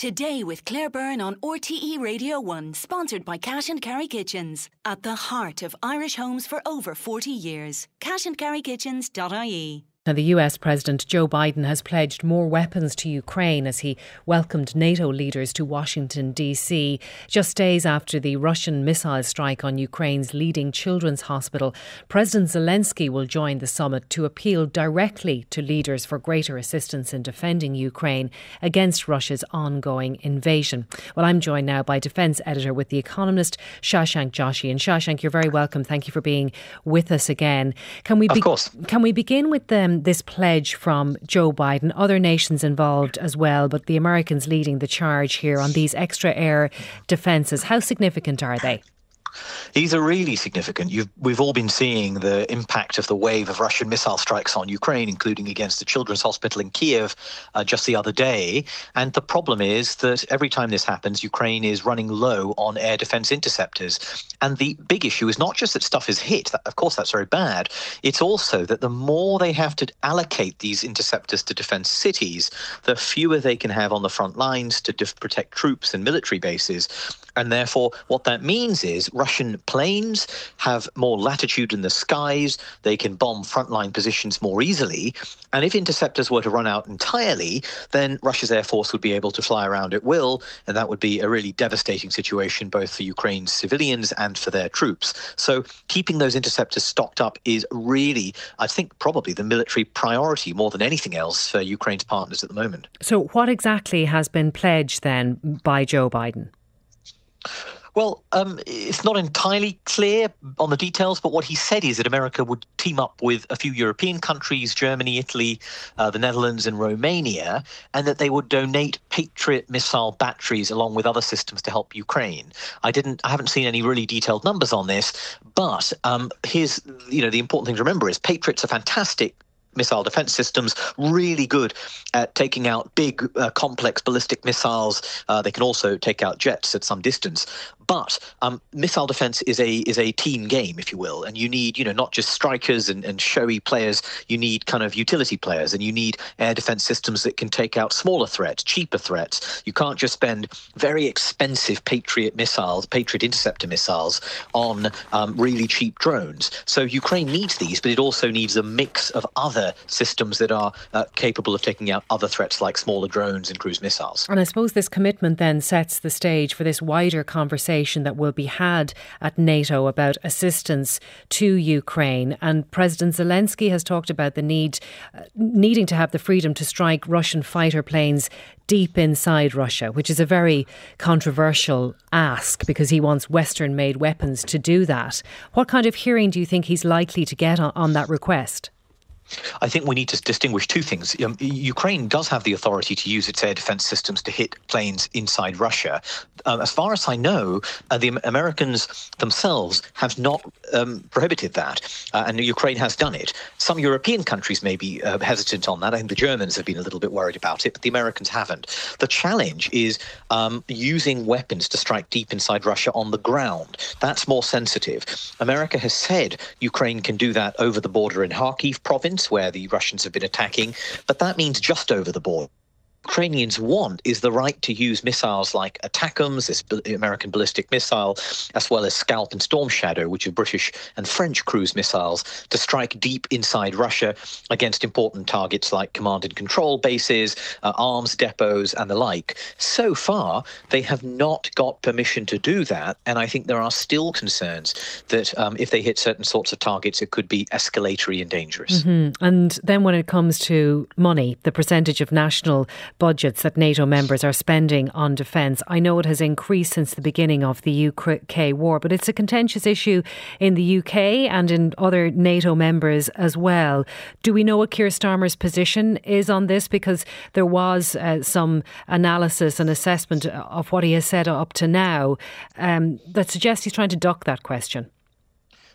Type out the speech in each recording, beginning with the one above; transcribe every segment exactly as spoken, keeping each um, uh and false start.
Today with Claire Byrne on R T E Radio one, sponsored by Cash and Carry Kitchens. At the heart of Irish homes for over forty years. cash and carry kitchens dot I E. Now, the U S President Joe Biden has pledged more weapons to Ukraine as he welcomed NATO leaders to Washington, D C, just days after the Russian missile strike on Ukraine's leading children's hospital. President Zelensky will join the summit to appeal directly to leaders for greater assistance in defending Ukraine against Russia's ongoing invasion. Well, I'm joined now by Defence Editor with The Economist, Shashank Joshi. And Shashank, you're very welcome. Thank you for being with us again. Can we be- of course. Can we begin with the this pledge from Joe Biden, other nations involved as well, but the Americans leading the charge here on these extra air defences? How significant are they? These are really significant. You've, we've all been seeing the impact of the wave of Russian missile strikes on Ukraine, including against the Children's Hospital in Kiev uh, just the other day. And the problem is that every time this happens, Ukraine is running low on air defense interceptors. And the big issue is not just that stuff is hit. That, of course, that's very bad. It's also that the more they have to allocate these interceptors to defense cities, the fewer they can have on the front lines to def- protect troops and military bases. And therefore, what that means is Russian planes have more latitude in the skies. They can bomb frontline positions more easily. And if interceptors were to run out entirely, then Russia's air force would be able to fly around at will. And that would be a really devastating situation, both for Ukraine's civilians and for their troops. So keeping those interceptors stocked up is really, I think, probably the military priority more than anything else for Ukraine's partners at the moment. So what exactly has been pledged then by Joe Biden? Well, um, it's not entirely clear on the details, but what he said is that America would team up with a few European countries, Germany, Italy, uh, the Netherlands and Romania, and that they would donate Patriot missile batteries along with other systems to help Ukraine. I didn't, I haven't seen any really detailed numbers on this, but um, here's, you know, the important thing to remember is Patriots are fantastic missile defense systems, really good at taking out big, uh, complex ballistic missiles. Uh, they can also take out jets at some distance. But um, missile defense is a is a team game, if you will, and you need, you know, not just strikers and, and showy players. You need kind of utility players, and you need air defense systems that can take out smaller threats, cheaper threats. You can't just spend very expensive Patriot missiles, Patriot interceptor missiles, on um, really cheap drones. So Ukraine needs these, but it also needs a mix of other systems that are uh, capable of taking out other threats like smaller drones and cruise missiles. And I suppose this commitment then sets the stage for this wider conversation that will be had at NATO about assistance to Ukraine. And President Zelensky has talked about the need, uh, needing to have the freedom to strike Russian fighter planes deep inside Russia, which is a very controversial ask because he wants Western-made weapons to do that. What kind of hearing do you think he's likely to get on, on that request? I think we need to distinguish two things. Um, Ukraine does have the authority to use its air defense systems to hit planes inside Russia. Um, as far as I know, uh, the Americans themselves have not um, prohibited that, uh, and Ukraine has done it. Some European countries may be uh, hesitant on that. I think the Germans have been a little bit worried about it, but the Americans haven't. The challenge is um, using weapons to strike deep inside Russia on the ground. That's more sensitive. America has said Ukraine can do that over the border in Kharkiv province, where the Russians have been attacking, but that means just over the border. Ukrainians want is the right to use missiles like ATACMS, this American ballistic missile, as well as Scalp and Storm Shadow, which are British and French cruise missiles, to strike deep inside Russia against important targets like command and control bases, uh, arms depots, and the like. So far, they have not got permission to do that, and I think there are still concerns that um, if they hit certain sorts of targets, it could be escalatory and dangerous. Mm-hmm. And then when it comes to money, the percentage of national budgets that NATO members are spending on defence. I know it has increased since the beginning of the U K war, but it's a contentious issue in the U K and in other NATO members as well. Do we know what Keir Starmer's position is on this? Because there was uh, some analysis and assessment of what he has said up to now um, that suggests he's trying to duck that question.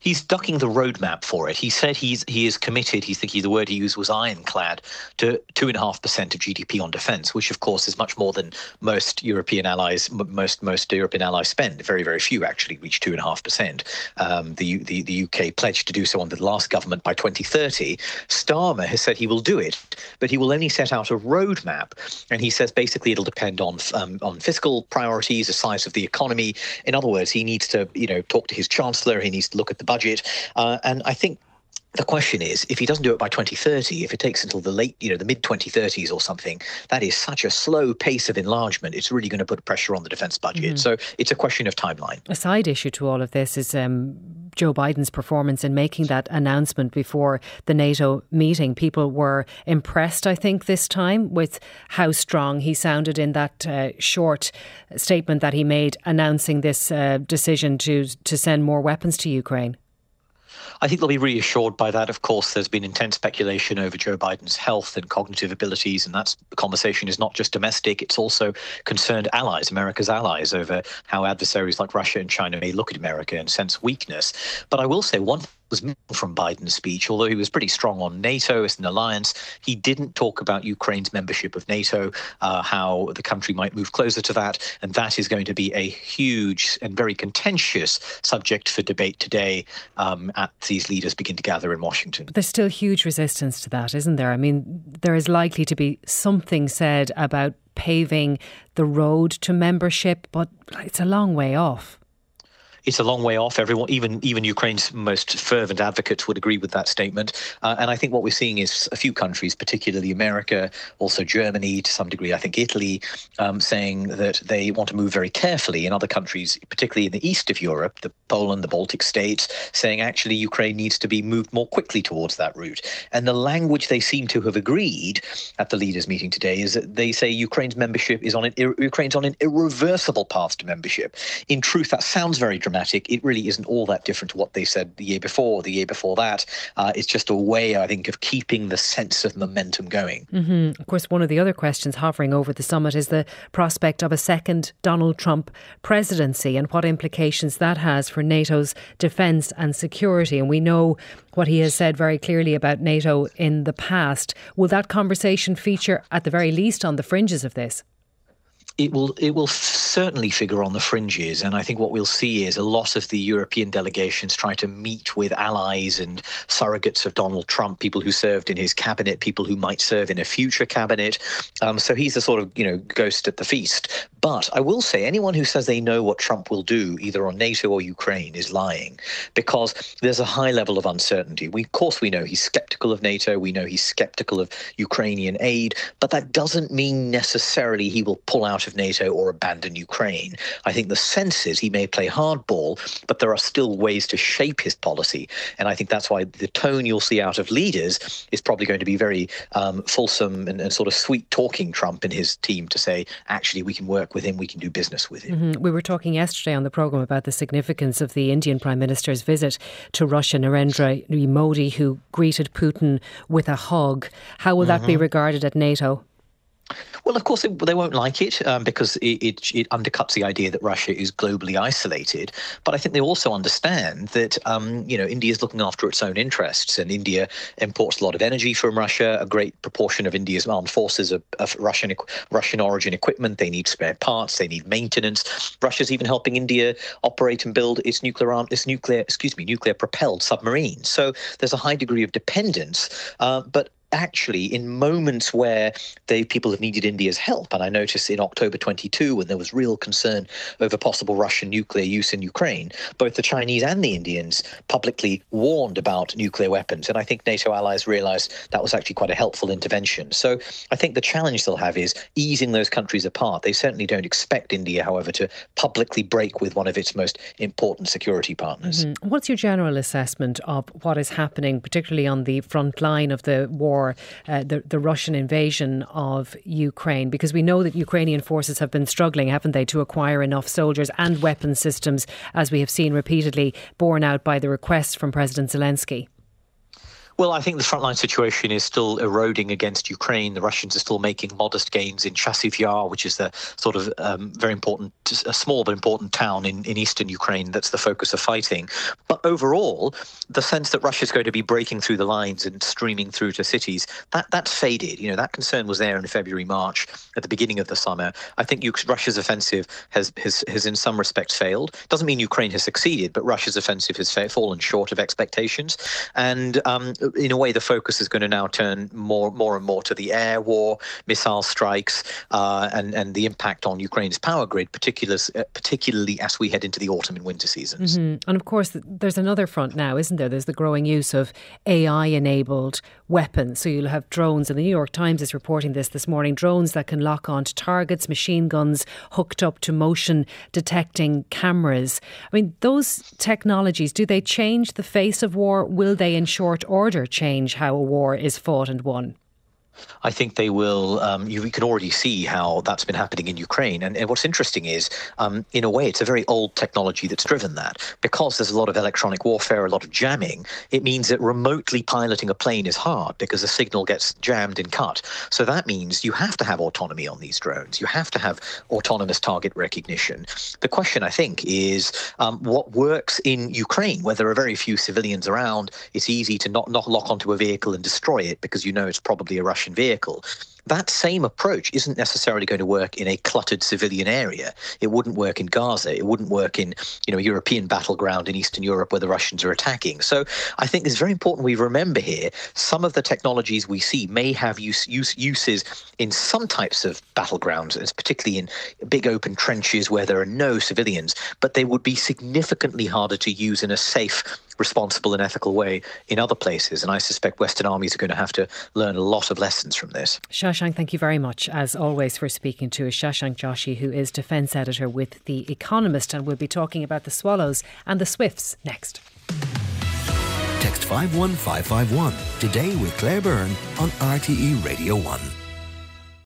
He's ducking the roadmap for it. He said he's he is committed. He's thinking the word he used was ironclad to two and a half percent of G D P on defence, which of course is much more than most European allies, most most European allies spend. Very very few actually reach two and a half percent. Um, the, the the U K pledged to do so under the last government by twenty thirty. Starmer has said he will do it, but he will only set out a roadmap, and he says basically it'll depend on um, on fiscal priorities, the size of the economy. In other words, he needs to you know talk to his chancellor. He needs to look at the budget, uh, and I think the question is, if he doesn't do it by twenty thirty, if it takes until the late, you know, the mid twenty thirties or something, that is such a slow pace of enlargement. It's really going to put pressure on the defence budget. Mm. So it's a question of timeline. A side issue to all of this is um, Joe Biden's performance in making that announcement before the NATO meeting. People were impressed, I think, this time with how strong he sounded in that uh, short statement that he made announcing this uh, decision to to send more weapons to Ukraine. I think they'll be reassured by that. Of course, there's been intense speculation over Joe Biden's health and cognitive abilities, and that conversation is not just domestic, it's also concerned allies, America's allies, over how adversaries like Russia and China may look at America and sense weakness. But I will say one was missing from Biden's speech, although he was pretty strong on NATO as an alliance. He didn't talk about Ukraine's membership of NATO, uh, how the country might move closer to that, and that is going to be a huge and very contentious subject for debate today um, at these leaders begin to gather in Washington. But there's still huge resistance to that, isn't there? I mean, there is likely to be something said about paving the road to membership, but it's a long way off. It's a long way off. Everyone, even even Ukraine's most fervent advocates would agree with that statement. Uh, and I think what we're seeing is a few countries, particularly America, also Germany, to some degree, I think Italy, um, saying that they want to move very carefully. In other countries, particularly in the east of Europe, the Poland, the Baltic states, saying actually Ukraine needs to be moved more quickly towards that route. And the language they seem to have agreed at the leaders' meeting today is that they say Ukraine's membership is on an Ukraine's on an irreversible path to membership. In truth, that sounds very dramatic. It really isn't all that different to what they said the year before, or the year before that. Uh, it's just a way, I think, of keeping the sense of momentum going. Mm-hmm. Of course, one of the other questions hovering over the summit is the prospect of a second Donald Trump presidency and what implications that has for NATO's defence and security. And we know what he has said very clearly about NATO in the past. Will that conversation feature, at the very least, on the fringes of this? It will it will certainly figure on the fringes, and I think what we'll see is a lot of the European delegations try to meet with allies and surrogates of Donald Trump, people who served in his cabinet, people who might serve in a future cabinet. Um, so he's the sort of, you know, ghost at the feast. But I will say anyone who says they know what Trump will do, either on NATO or Ukraine, is lying, because there's a high level of uncertainty. We, of course, we know he's skeptical of NATO. We know he's skeptical of Ukrainian aid, but that doesn't mean necessarily he will pull out of NATO or abandon Ukraine. I think the sense is he may play hardball, but there are still ways to shape his policy. And I think that's why the tone you'll see out of leaders is probably going to be very um, fulsome and, and sort of sweet-talking Trump and his team to say, actually, we can work with him, we can do business with him. Mm-hmm. We were talking yesterday on the programme about the significance of the Indian Prime Minister's visit to Russia, Narendra Modi, who greeted Putin with a hug. How will mm-hmm. that be regarded at NATO? Well, of course, it, they won't like it um, because it, it, it undercuts the idea that Russia is globally isolated. But I think they also understand that, um, you know, India is looking after its own interests, and India imports a lot of energy from Russia. A great proportion of India's armed forces are of Russian Russian origin equipment. They need spare parts. They need maintenance. Russia's even helping India operate and build its nuclear arm, its nuclear, excuse me, nuclear propelled submarines. So there's a high degree of dependence, uh, but actually, in moments where they people have needed India's help, and I noticed in October twenty-two, when there was real concern over possible Russian nuclear use in Ukraine, both the Chinese and the Indians publicly warned about nuclear weapons. And I think NATO allies realised that was actually quite a helpful intervention. So I think the challenge they'll have is easing those countries apart. They certainly don't expect India, however, to publicly break with one of its most important security partners. Mm-hmm. What's your general assessment of what is happening, particularly on the front line of the war? Uh, the, the Russian invasion of Ukraine, because we know that Ukrainian forces have been struggling, haven't they, to acquire enough soldiers and weapon systems, as we have seen repeatedly borne out by the requests from President Zelensky. Well, I think the frontline situation is still eroding against Ukraine. The Russians are still making modest gains in Chasiv Yar, which is the sort of um, very important, a small but important town in, in eastern Ukraine. That's the focus of fighting. But overall, the sense that Russia's going to be breaking through the lines and streaming through to cities, that that's faded. You know, that concern was there in February, March, at the beginning of the summer. I think Russia's offensive has, has, has in some respects failed. Doesn't mean Ukraine has succeeded, but Russia's offensive has fallen short of expectations. And um, in a way, the focus is going to now turn more, more and more to the air war, missile strikes, uh, and and the impact on Ukraine's power grid, particularly particularly as we head into the autumn and winter seasons. Mm-hmm. And of course, there's another front now, isn't there? There's the growing use of A I-enabled weapons. So you'll have drones, and the New York Times is reporting this this morning. Drones that can lock onto targets, machine guns hooked up to motion detecting cameras. I mean, those technologies, do they change the face of war? Will they, in short order, change how a war is fought and won? I think they will. Um, you, you can already see how that's been happening in Ukraine. And, and what's interesting is, um, in a way, it's a very old technology that's driven that. Because there's a lot of electronic warfare, a lot of jamming, it means that remotely piloting a plane is hard because the signal gets jammed and cut. So that means you have to have autonomy on these drones. You have to have autonomous target recognition. The question, I think, is um, what works in Ukraine, where there are very few civilians around. It's easy to not, not lock onto a vehicle and destroy it because you know it's probably a Russian vehicle. That same approach isn't necessarily going to work in a cluttered civilian area. It wouldn't work in Gaza. It wouldn't work in, you know, a European battleground in Eastern Europe where the Russians are attacking. So I think it's very important we remember here, some of the technologies we see may have use, use uses in some types of battlegrounds, particularly in big open trenches where there are no civilians, but they would be significantly harder to use in a safe, responsible and ethical way in other places. And I suspect Western armies are going to have to learn a lot of lessons from this. Shashank, thank you very much, as always, for speaking to us. Shashank Joshi, who is defence editor with The Economist, and we'll be talking about the Swallows and the Swifts next. Text five one five five one today with Claire Byrne on R T E Radio one.